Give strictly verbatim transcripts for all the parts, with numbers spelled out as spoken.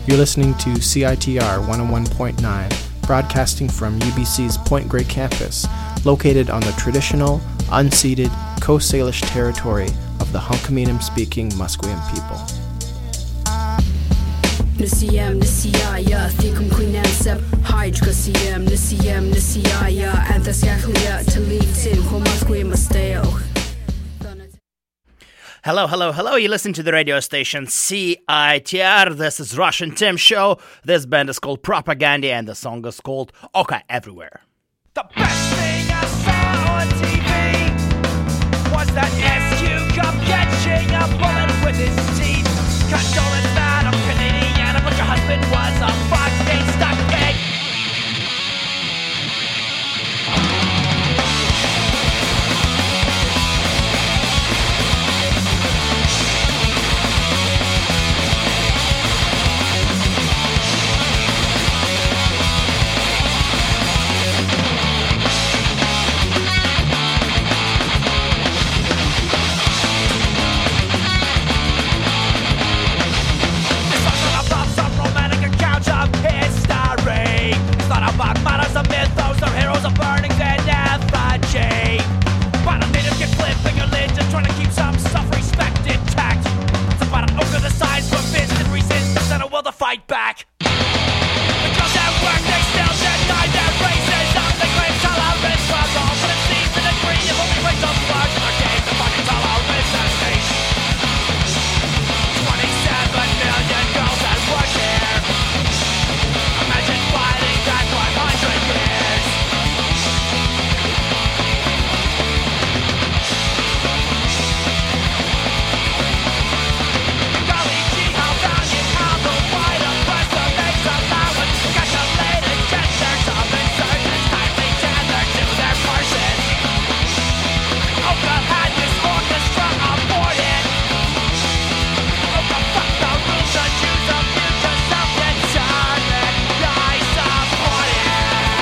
You're listening to C I T R one oh one point nine, broadcasting from U B C's Point Grey campus, located on the traditional, unceded Coast Salish territory of the Hunkaminam-speaking Musqueam people. Nisiyam nisiyaya thikum quinansab hydra siyam nisiyam nisiyaya anthasyakhlia talitin homasquim stale. Hello, hello, hello. You listen to the radio station C I T R. This is Russian Tim Show. This band is called Propaganda and the song is called Oka Everywhere. The best thing I saw on T V was that S Q cop catching a bullet with his teeth. Condolence that I'm Canadian, but your husband was a fucking stuck pig. Matters of mythos, their heroes are burning dead effigy. But a native get flipping your lid, just trying to keep some self-respect intact. It's about an ogre the size for instant resistance and a will to fight back. Because at work they still deny their racism. They claim tolerance for all, but it seems to degree of only race of flags in their game to fucking tolerance and state. twenty-seven million girls at work here. Imagine fighting that one hundred years. Golly gee, how valiant, how the white oppressor makes allowance. Calculated gestures of insurgents tightly tethered to their person. Oka had this orchestra aborted. Oka fucked the rules and choose a future self-determined. I support it.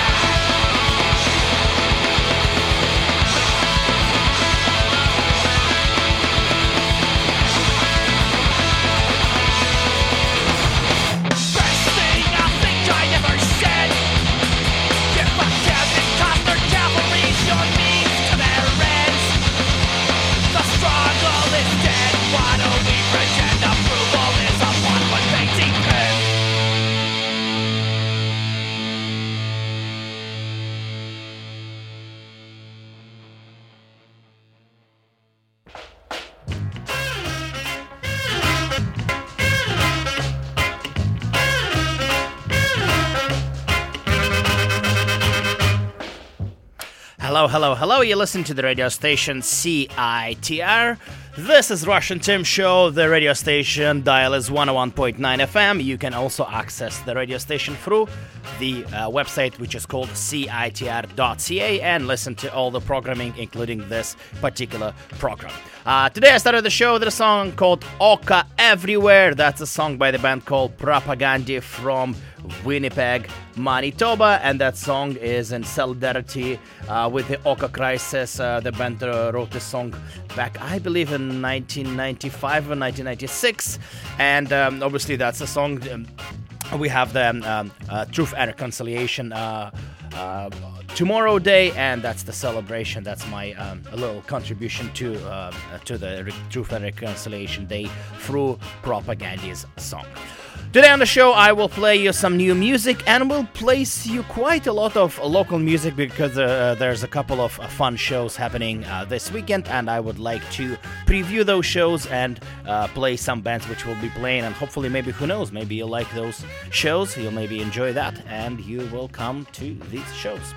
Best thing I think I ever said. Give a Kevin Costner cavalry's your means to their ends. The struggle is dead. Why do we pretend approval is a one-one painting pen? Hello, hello, hello. You listen to the radio station C I T R. This is Russian Tim Show. The radio station dial is one oh one point nine F M. You can also access the radio station through the uh, website, which is called C I T R dot C A, and listen to all the programming, including this particular program. Uh, today I started the show with a song called Oka Everywhere. That's a song by the band called Propaganda from Winnipeg, Manitoba, and that song is in solidarity uh, with the Oka crisis. Uh, the band uh, wrote this song back, I believe, in nineteen ninety-five or nineteen ninety-six, and um, obviously that's a song. Um, we have the um, uh, Truth and Reconciliation uh, uh, tomorrow day, and that's the celebration. That's my um, a little contribution to uh, to the Re- Truth and Reconciliation Day through Propaganda's song. Today on the show, I will play you some new music and will place you quite a lot of local music because uh, there's a couple of uh, fun shows happening uh, this weekend, and I would like to preview those shows and uh, play some bands which will be playing, and hopefully, maybe, who knows, maybe you'll like those shows, you'll maybe enjoy that, and you will come to these shows.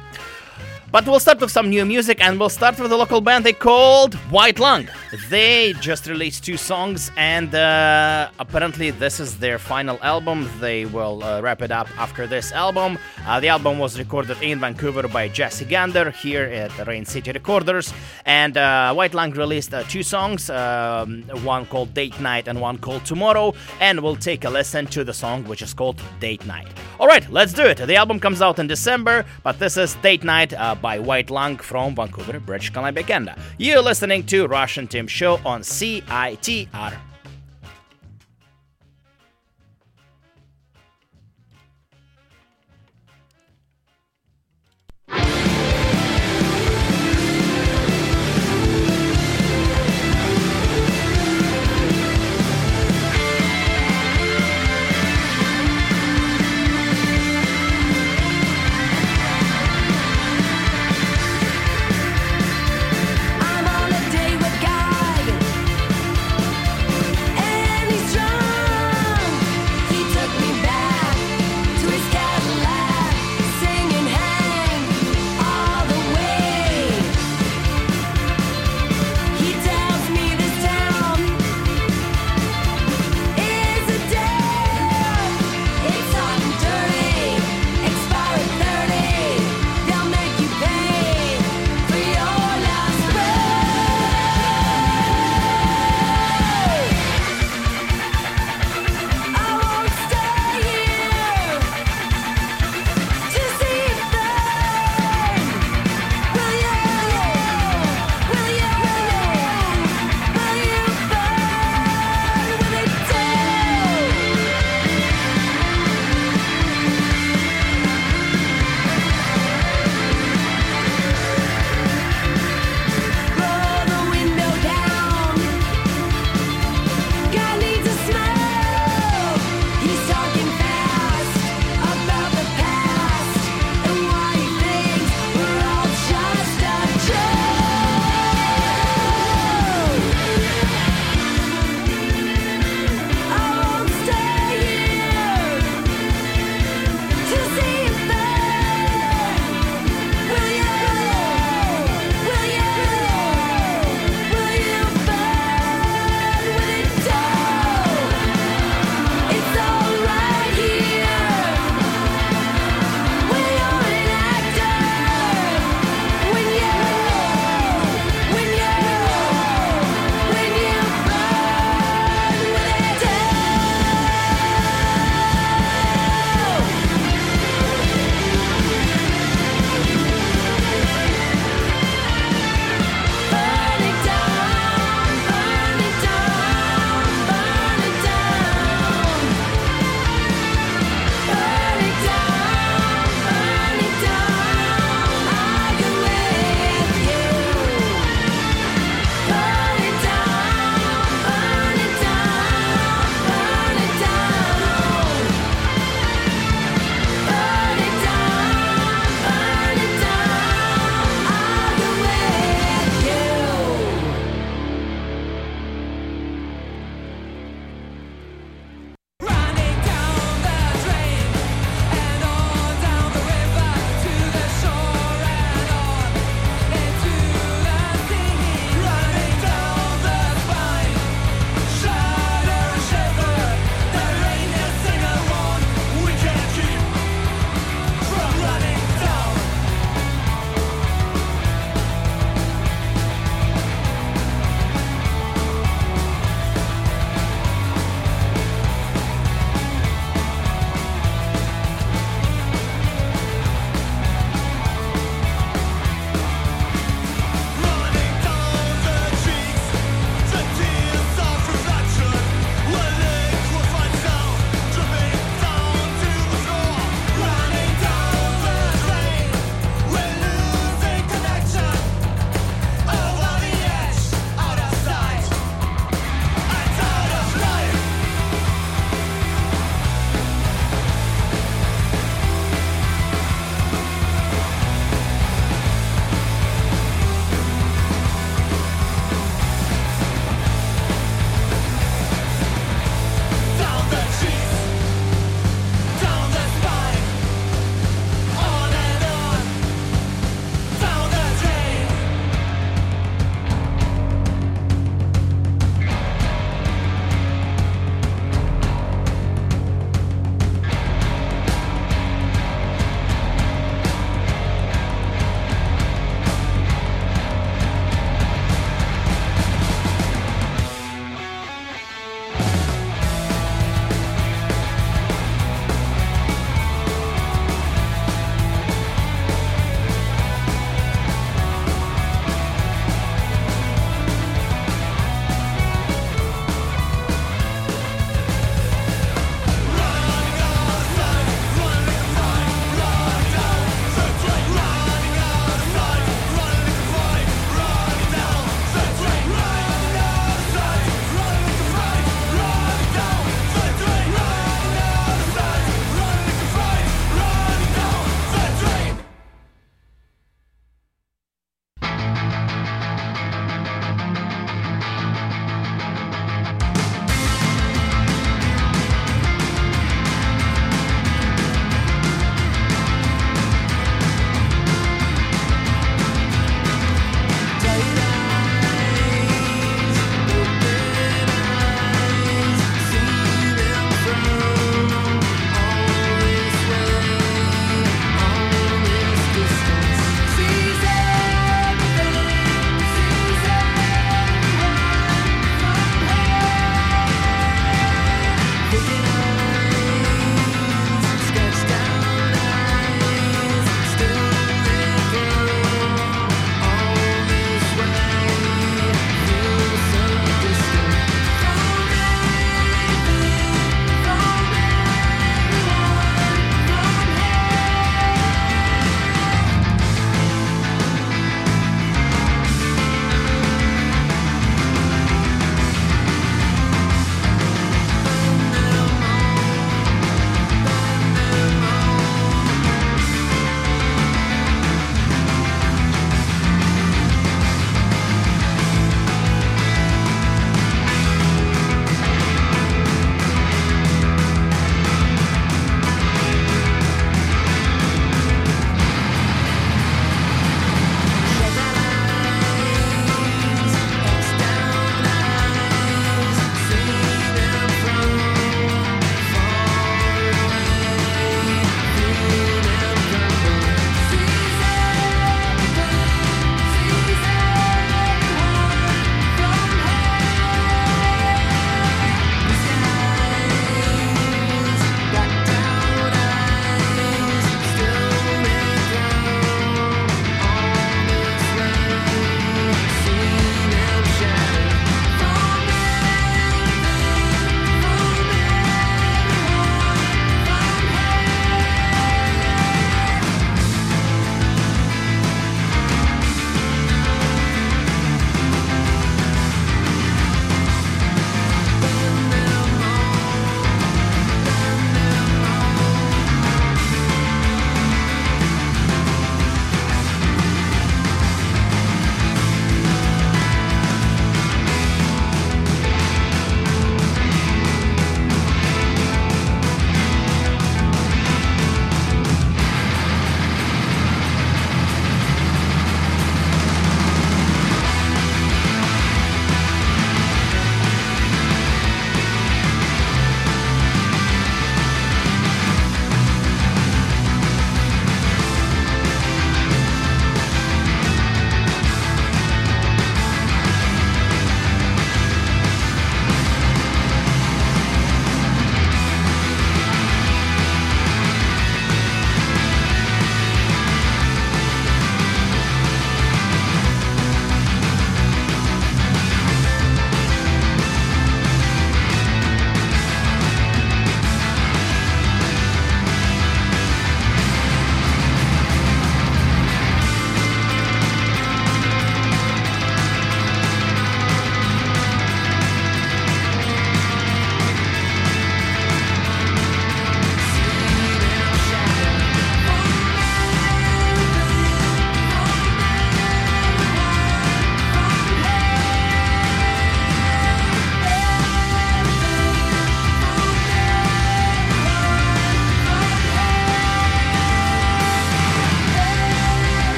But we'll start with some new music, and we'll start with a local band they called White Lung. They just released two songs, and uh, apparently this is their final album. They will uh, wrap it up after this album. Uh, the album was recorded in Vancouver by Jesse Gander here at the Rain City Recorders. And uh, White Lung released uh, two songs, um, one called Date Night and one called Tomorrow. And we'll take a listen to the song which is called Date Night. Alright, let's do it. The album comes out in December, but this is Date Night uh, by White Lung from Vancouver, British Columbia, Canada. You're listening to Russian Tim Show on C I T R.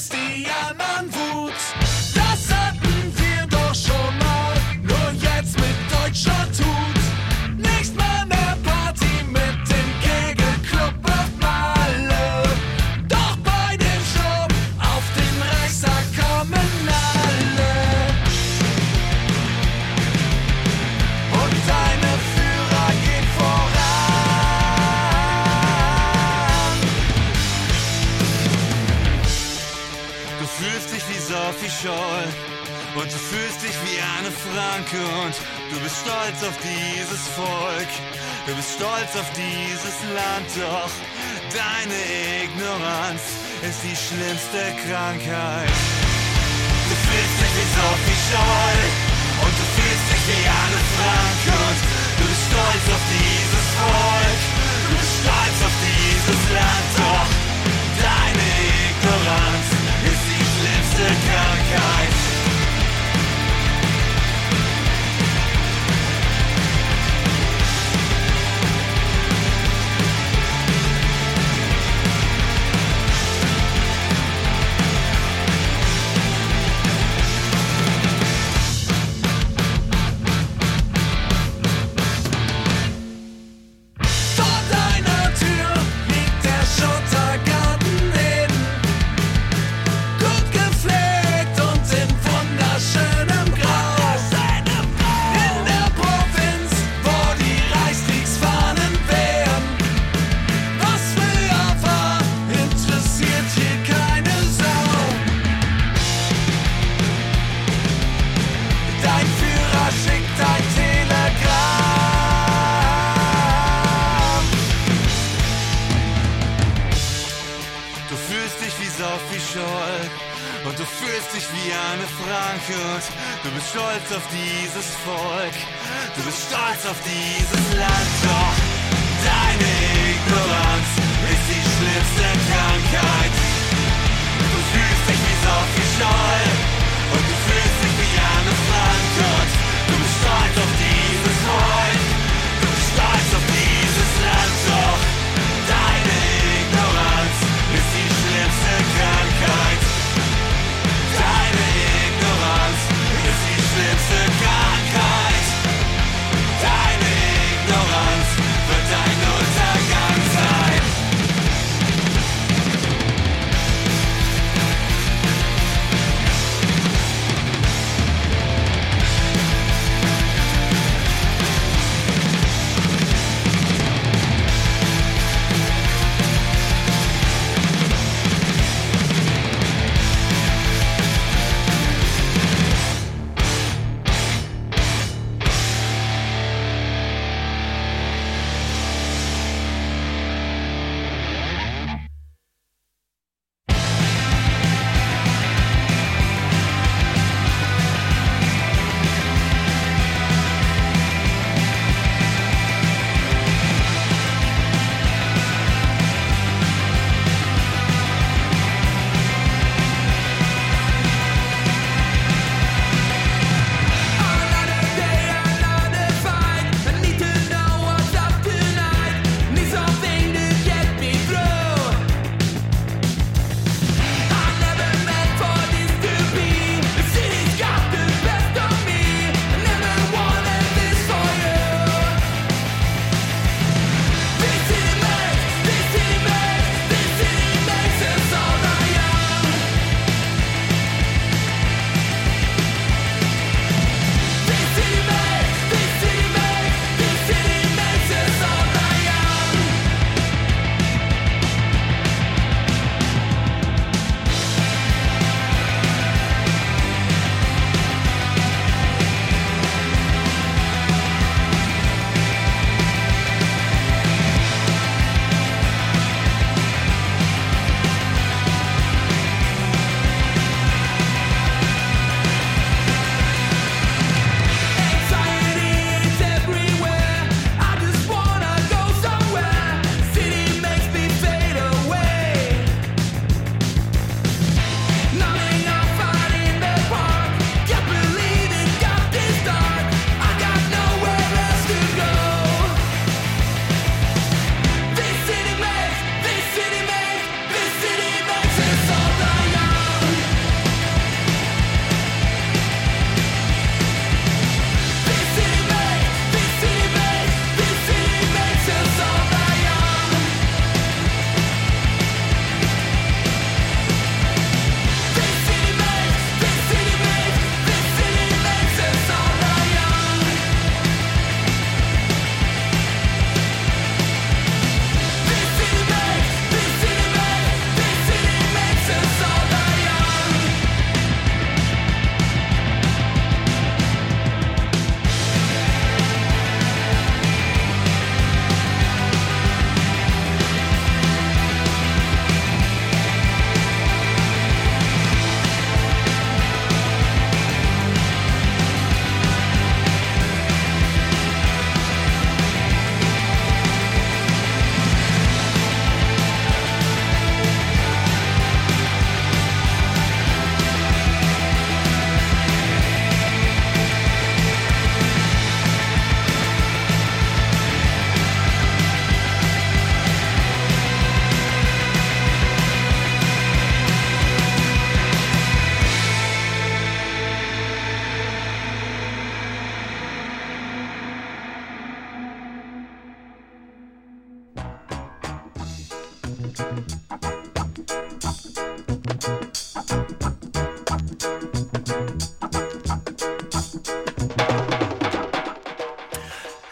Christian an Wut. Das hatten wir doch schon mal, nur jetzt mit deutscher Tut. Nicht mal mehr Party mit dem Kegelclub auf Malle. Doch bei dem Show auf den Reichstag kommen alle. Und deine Führer gehen voran. Du fühlst dich wie Sophie Scholl und du fühlst dich wie Anne Frank und du bist stolz auf dieses Volk, du bist stolz auf dieses Land, doch deine Ignoranz ist die schlimmste Krankheit. Du fühlst dich wie Sophie Scholl und du fühlst dich wie Anne Frank und du bist stolz auf dieses Volk, du bist stolz auf dieses Land, doch deine Ignoranz ist die schlimmste Krankheit. Vor deiner Tür liegt der Schottergarten in. Gut gepflegt und in wunderschönem Grau. In der Provinz, wo die Reichskriegsfahnen wehen. Was früher war, interessiert hier keine Sau. Dein Führer schickt ein Telegramm. Du fühlst dich wie Sophie Scholl und du fühlst dich wie Anne Frank und du bist stolz auf dieses Volk, du bist stolz auf dieses Land, doch deine Ignoranz ist die schlimmste Krankheit. Du fühlst dich wie Sophie Scholl und du fühlst dich wie Anne Frank und du bist stolz auf dieses Volk, du bist stolz auf dieses Land, doch deine Ignoranz ist die schlimmste Krankheit. Deine Ignoranz ist die schlimmste Krankheit. Deine Ignoranz wird dein Untergang sein.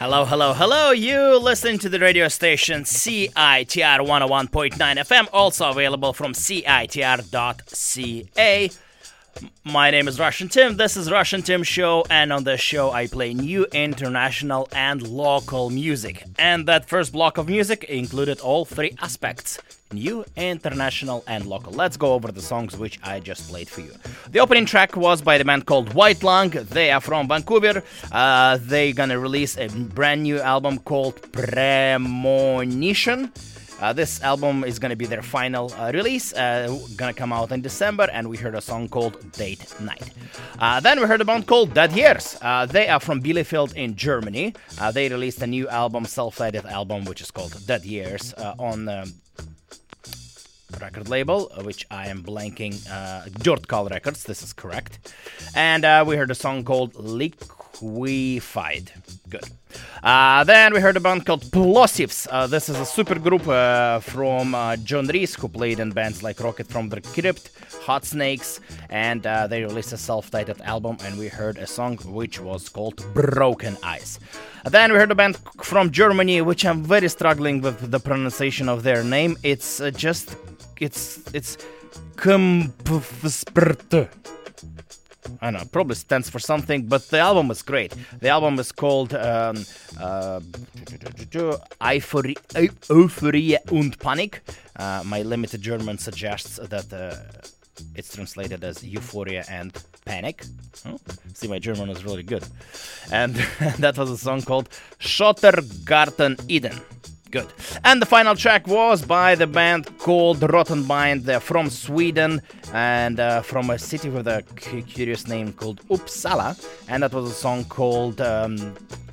Hello, hello, hello. You listen to the radio station C I T R one oh one point nine F M, also available from C I T R dot C A. My name is Russian Tim. This is Russian Tim Show, and on this show I play new international and local music. And that first block of music included all three aspects: new, international, and local. Let's go over the songs which I just played for you. The opening track was by the band called White Lung. They are from Vancouver. Uh, they're gonna release a brand new album called Premonition. Uh, this album is going to be their final uh, release, uh, going to come out in December, and we heard a song called Date Night. Uh, then we heard a band called Dead Years. Uh, they are from Bielefeld in Germany. Uh, they released a new album, self-titled album, which is called Dead Years, uh, on um, record label, which I am blanking, uh, Djordkal Records, this is correct. And uh, we heard a song called Liquefied. Good. Uh, then we heard a band called Plosivs. Uh, this is a super group uh, from uh, John Reese, who played in bands like Rocket from the Crypt, Hot Snakes, and uh, they released a self-titled album, and we heard a song which was called Broken Eyes. Then we heard a band from Germany, which I'm very struggling with the pronunciation of their name. It's uh, just, it's, it's Kumpfsprt. I don't know, probably stands for something, but the album is great. The album is called um, uh, Euphorie, Euphorie und Panik. Uh, my limited German suggests that uh, it's translated as Euphoria and Panic. Oh, see, my German is really good. And that was a song called Schottergarten Eden. Good. And the final track was by the band called Rottenbind. They're from Sweden and uh, from a city with a c- curious name called Uppsala. And that was a song called um,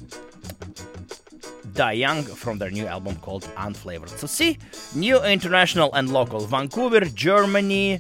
Die Young from their new album called Unflavored. So see, new, international, and local. Vancouver, Germany,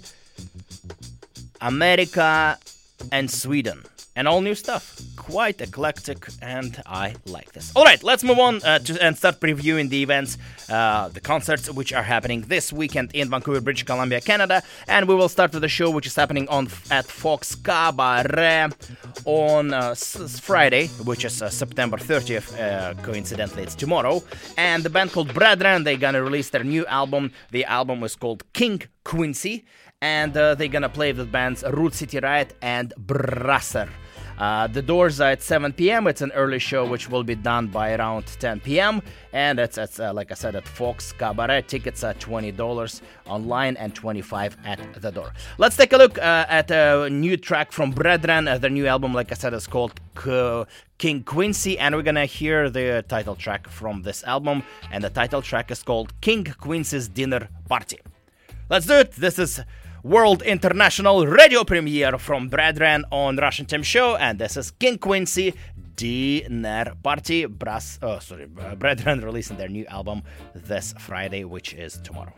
America, and Sweden. And all new stuff. Quite eclectic, and I like this. Alright, let's move on uh, to, and start previewing the events, uh, the concerts which are happening this weekend in Vancouver, British Columbia, Canada. And we will start with the show which is happening on at Fox Cabaret on uh, s- Friday, which is uh, September thirtieth. Uh, coincidentally, it's tomorrow. And the band called Brethren, they're gonna release their new album. The album is called King Quincy. And uh, they're gonna play with bands Root City Riot and Brasser. Uh, the doors are at seven p.m. It's an early show which will be done by around ten p.m. And it's, it's uh, like I said, at Fox Cabaret. Tickets are twenty dollars online and twenty-five dollars at the door. Let's take a look uh, at a new track from Brethren. Uh, their new album, like I said, is called K- King Quincy. And we're going to hear the title track from this album. And the title track is called King Quincy's Dinner Party. Let's do it. This is World International Radio Premiere from Brethren on Russian Tim Show, and this is King Quincy Dinner Party. Brass, oh, sorry, uh, Brethren releasing their new album this Friday, which is tomorrow.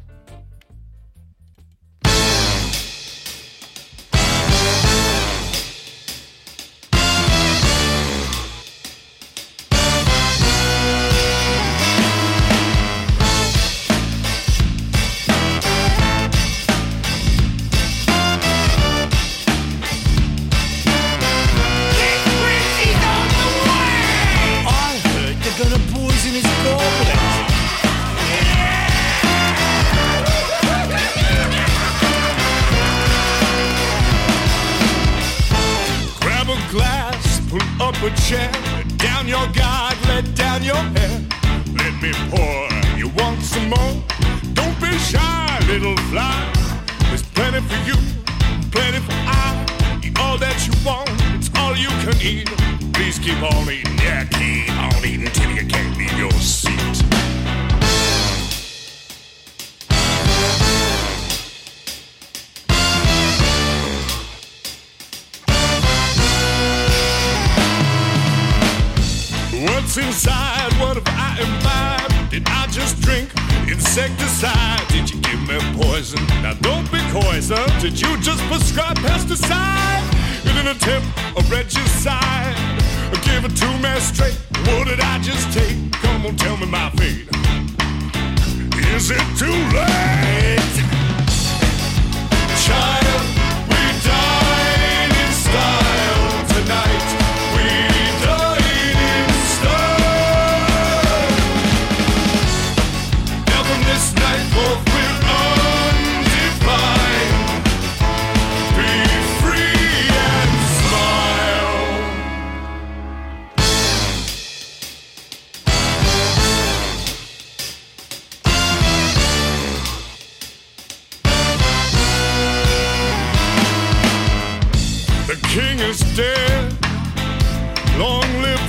A chair, down your guard, let down your hair. Let me pour, you want some more? Don't be shy, little fly. There's plenty for you, plenty for I. Eat all that you want, it's all you can eat. Please keep on eating, yeah, keep on eating till you can't leave your seat. What's inside? What have I imbibed? Did I just drink insecticide? Did you give me poison? Now don't be coy, sir. Did you just prescribe pesticide? In an attempt of regicide? Give it to me straight. What did I just take? Come on, tell me my fate. Is it too late? Child, we dine in style tonight. We dine in style.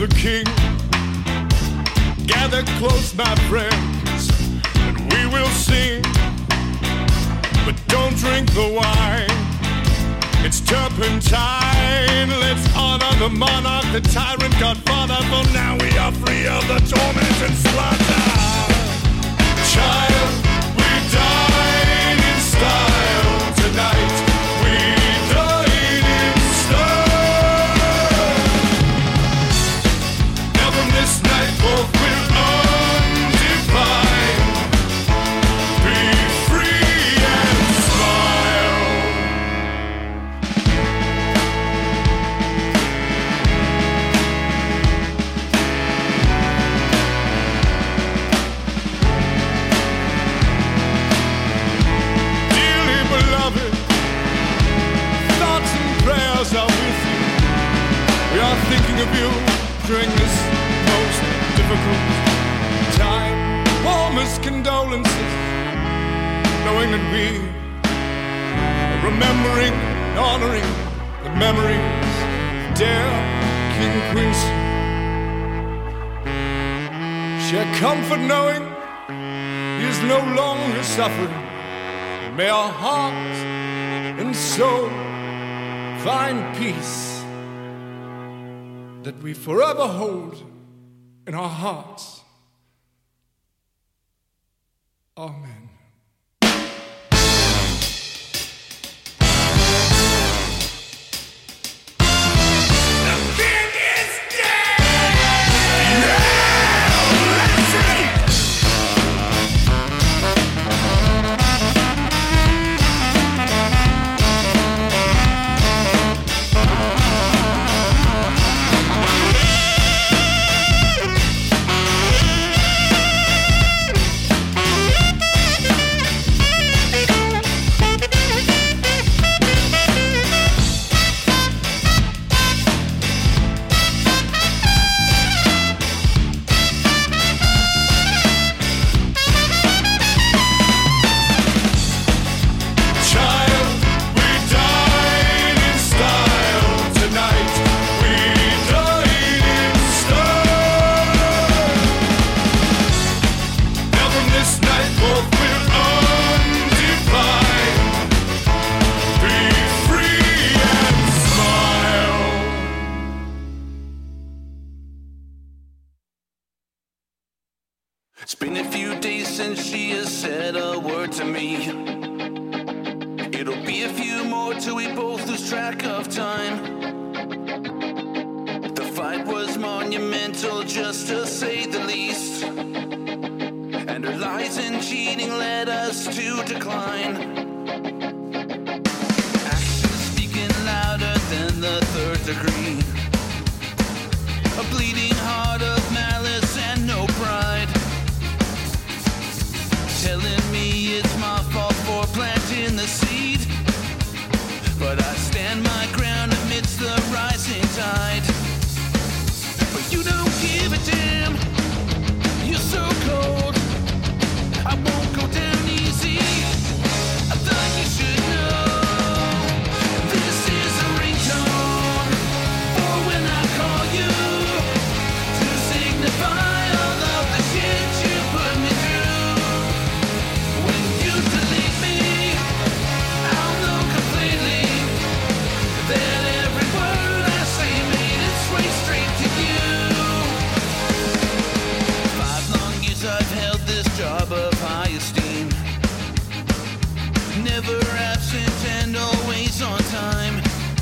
the king. Gather close, my friends, and we will sing. But don't drink the wine, it's turpentine. Let's honor the monarch, the tyrant, godfather, for now we are free of the torment and slaughter. Child, we dine in style tonight. We dine in style. Now from this night forth we're undefined. Be free and smile. Dearly beloved, thoughts and prayers are with you. We are thinking of you during this most difficult time. Warmest condolences, knowing that we are remembering and honoring the memories of dear King Quincy. Share comfort knowing he is no longer suffering. May our hearts and soul find peace that we forever hold in our hearts. Amen. Child, we dine in style tonight. We dine in style. Now from this night forth we're undefined. Be free and smile. It's been a few days since she has said a word to me. It'll be a few more till we both lose track of time. The fight was monumental, just to say the least. And her lies and cheating led us to decline. Actions speaking louder than the third degree. A bleeding heart of malice and no pride. Telling me it's my fault for planting the seed. But I stand my ground amidst the rising tide. But you don't give a damn. You're so cold. I won't go down easy. I thought you should know. This is a ringtone for when I call you, to signify all of the shit you put me through. When you delete me, I'll know completely that every word I say made its way straight to you. Five long years I've held this job of high esteem. Never absent and always on time.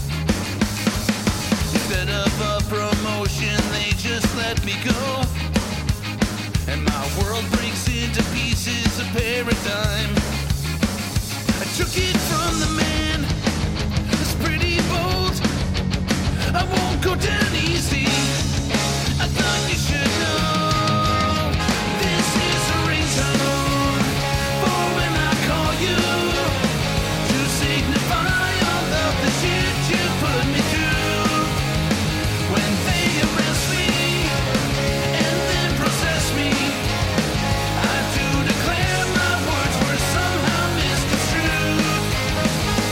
Instead of a promotion, they just let me go. And my world breaks into pieces, a paradigm. I took it from the man that's pretty bold. I won't go down easy. I thought you should know. This is a ringtone for when I call you, to signify all of the shit you put me through. When they arrest me and then process me, I do declare my words were somehow misconstrued.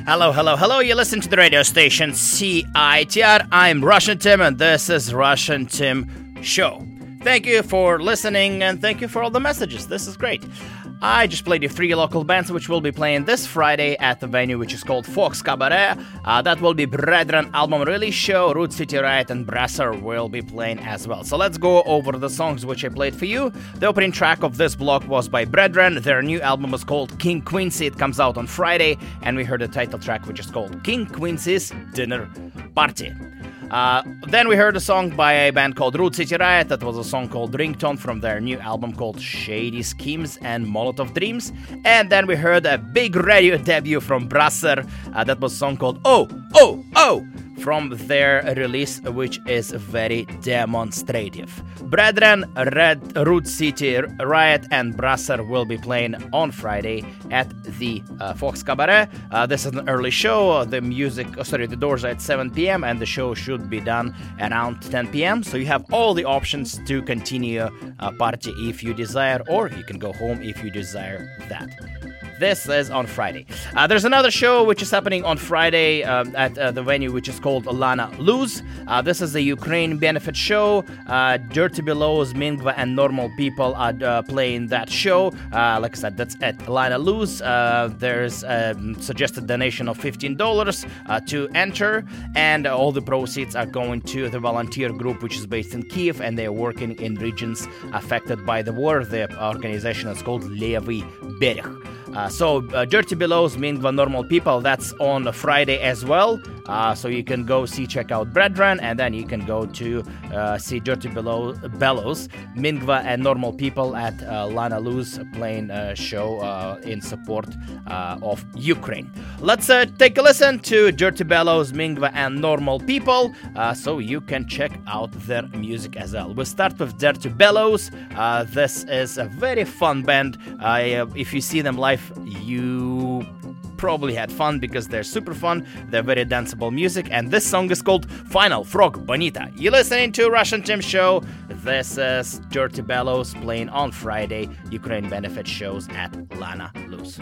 Hello, hello, hello. You listen to the radio station C I T R. I'm Russian Tim, and this is Russian Tim Show. Thank you for listening, and thank you for all the messages. This is great. I just played you three local bands which will be playing this Friday at the venue which is called Fox Cabaret. Uh, that will be Brethren album release show. Root City Riot and Brasser will be playing as well. So let's go over the songs which I played for you. The opening track of this block was by Brethren. Their new album was called King Quincy. It comes out on Friday, and we heard the title track which is called King Quincy's Dinner Party. Uh, then we heard a song by a band called Root City Riot. That was a song called Ringtone from their new album called Shady Schemes and Molotov Dreams. And then we heard a big radio debut from Brasser. Uh, that was a song called Oh, Oh, Oh from their release, which is very demonstrative. Brethren, Red Root City Riot and Brasser will be playing on Friday at the uh, Fox Cabaret. Uh, this is an early show. The music, oh, sorry, the doors are at seven p.m. and the show should be done around ten p.m. So you have all the options to continue a party if you desire, or you can go home if you desire that. This is on Friday. Uh, there's another show which is happening on Friday uh, at uh, the venue which is called Lana Luz. Uh, this is a Ukraine benefit show. Uh, Dirty Belows, Mingva, and Normal People are uh, playing that show. Uh, like I said, that's at Lana Luz. Uh, there's a suggested donation of fifteen dollars uh, to enter, and all the proceeds are going to the volunteer group which is based in Kiev, and they are working in regions affected by the war. The organization is called Levy Bereg. Uh, so, uh, Dirty Belows, Mingva, Normal People, that's on Friday as well. Uh, so you can go see, check out Brethren, and then you can go to uh, see Dirty Below, Bellows, Mingva, and Normal People at uh, Lana Luz playing a show uh, in support uh, of Ukraine. Let's uh, take a listen to Dirty Bellows, Mingva, and Normal People, uh, so you can check out their music as well. We'll start with Dirty Bellows. Uh, this is a very fun band. Uh, if you see them live, you probably had fun because they're super fun. They're very danceable music, and this song is called Final Frog Bonita. You're listening to Russian Tim Show. This is Dirty Bellows playing on Friday Ukraine benefit shows at Lana Luz.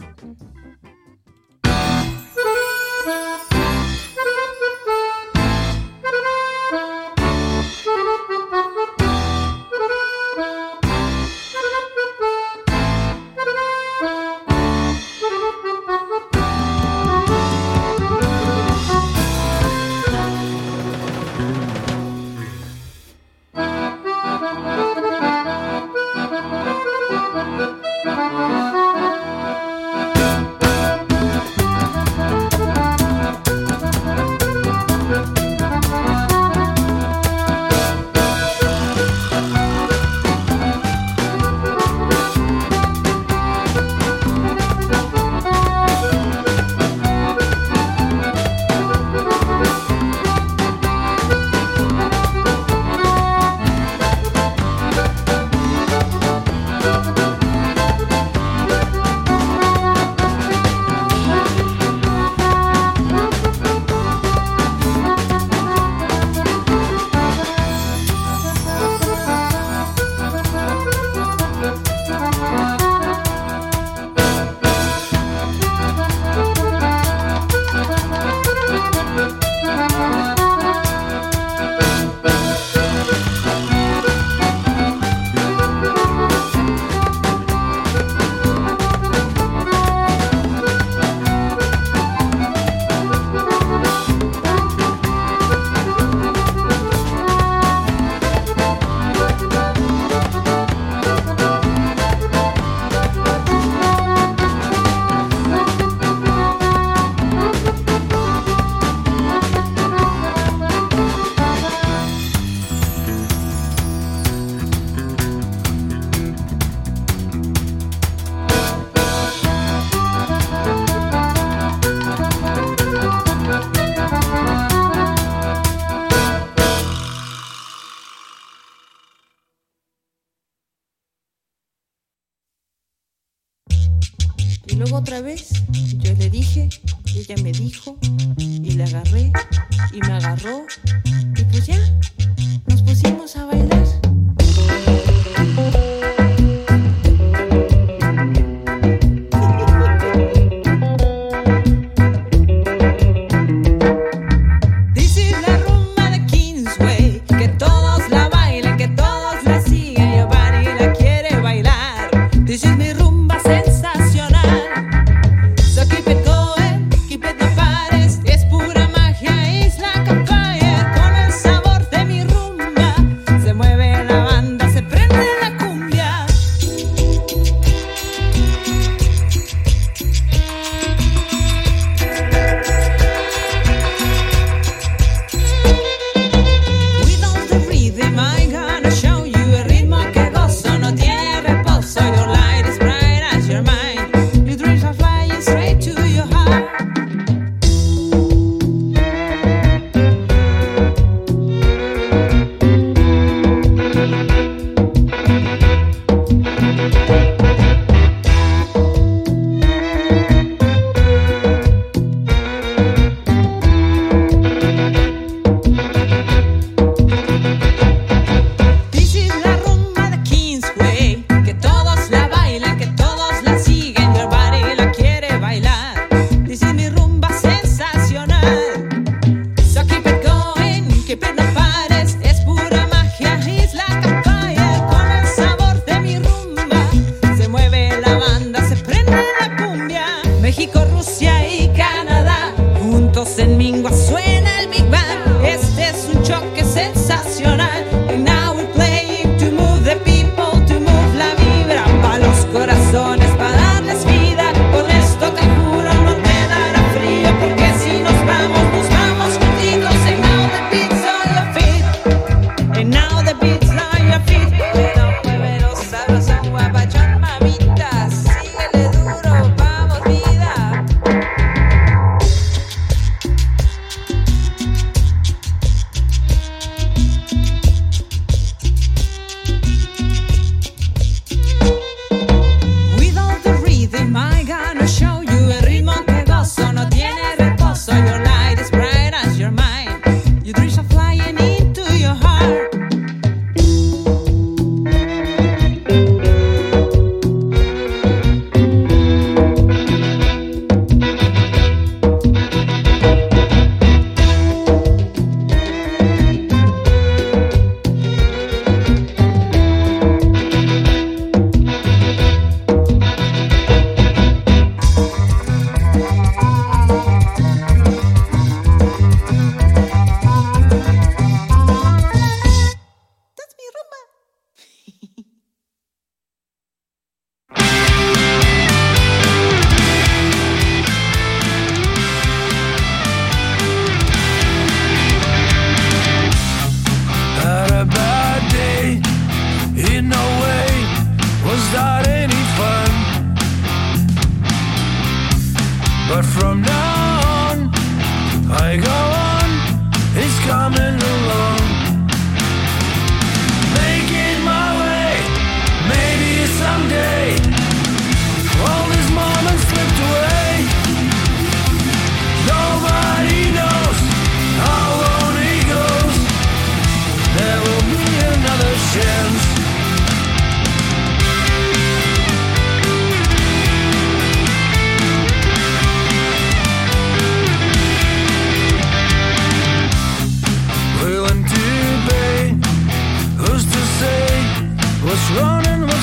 Y luego otra vez yo le dije, y ella me dijo, y le agarré, y me agarró, y pues ya, nos pusimos a bailar.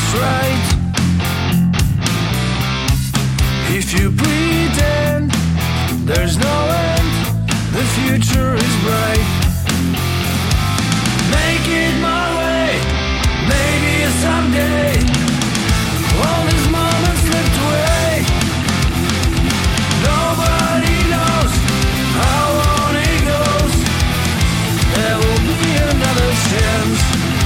is right. If you pretend there's no end, the future is bright. Make it my way, maybe someday. All these moments slipped away. Nobody knows how on it goes. There will be another chance.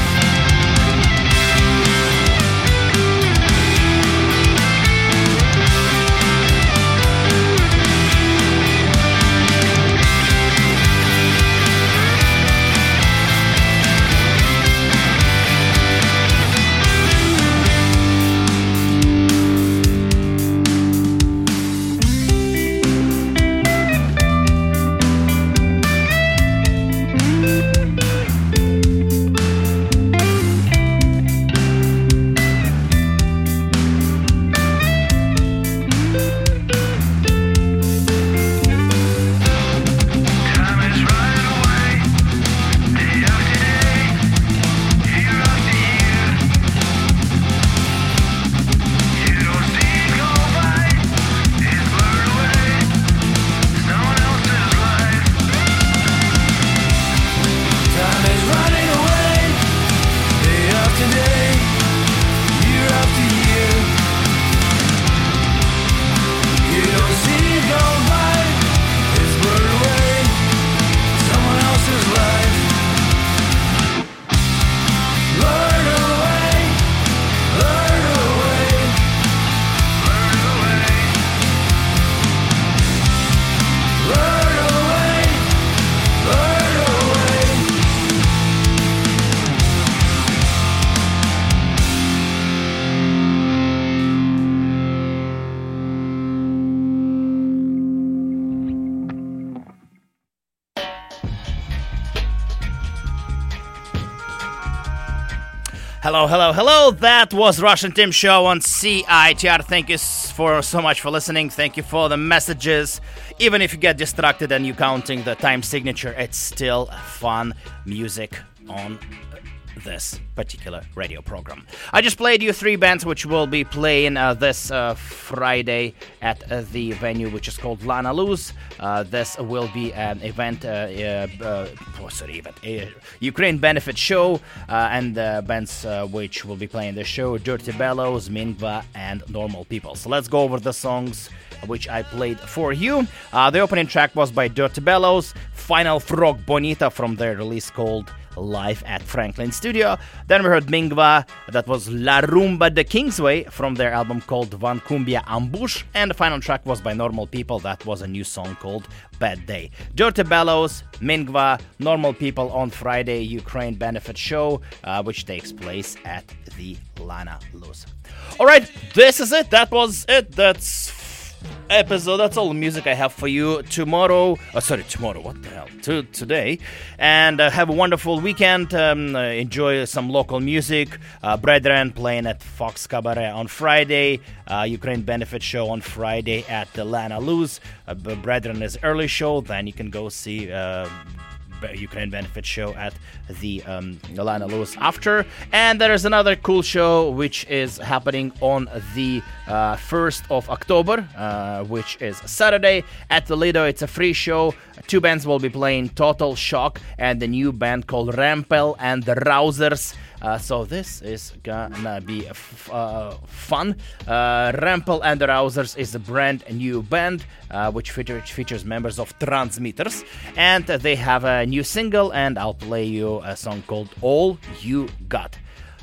Hello, hello, hello. That was Russian Tim Show on C I T R. Thank you for so much for listening. Thank you for the messages. Even if you get distracted and you're counting the time signature, it's still fun music on this particular radio program. I just played you three bands which will be playing uh, this uh, Friday at uh, the venue which is called Lana Luz. Uh, this will be an event, uh, uh, uh, oh, sorry, event, uh, Ukraine benefit show, uh, and the bands uh, which will be playing the show: Dirty Bellows, Mingva, and Normal People. So let's go over the songs which I played for you. Uh, the opening track was by Dirty Bellows, Final Frog Bonita from their release called Live at Franklin Studio. Then we heard Mingva, that was La Rumba de Kingsway from their album called Van Cumbia Ambush, and the final track was by Normal People, that was a new song called Bad Day. Dirty Bellows, Mingva, Normal People on Friday, Ukraine benefit show, uh, which takes place at the Lana Luz. Alright, this is it, that was it, that's episode. That's all the music I have for you tomorrow. Oh, sorry, tomorrow. What the hell? To, today. And uh, have a wonderful weekend. Um, uh, enjoy some local music. Uh, Brethren playing at Fox Cabaret on Friday. Uh, Ukraine benefit show on Friday at the Lana Luz. Uh, Brethren is early show. Then you can go see Uh, Ukraine benefit show at the um, Lana Luz after. And there is another cool show which is happening on the uh, first of October, uh, which is Saturday at the Lido. It's a free show. Two bands will be playing, Total Shock and the new band called Rampel and the Rousers. Uh, so this is gonna be f- uh, fun. Uh, Rampel and the Rousers is a brand new band uh, which feature- features members of Transmitters, and uh, they have a new single, and I'll play you a song called All You Got.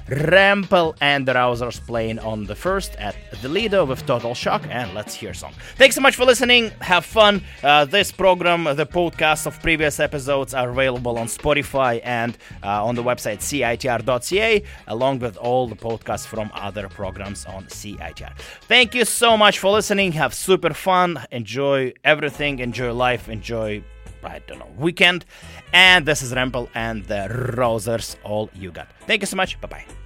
Rampel and the Rousers playing on the first at the Lido with Total Shock, and let's hear a song. Thanks so much for listening. Have fun. Uh, this program, the podcasts of previous episodes are available on Spotify and uh, on the website C I T R dot C A, along with all the podcasts from other programs on C I T R. Thank you so much for listening. Have super fun. Enjoy everything. Enjoy life. Enjoy, I don't know, weekend. And this is Rampel and the Rousers. All You Got. Thank you so much. Bye-bye.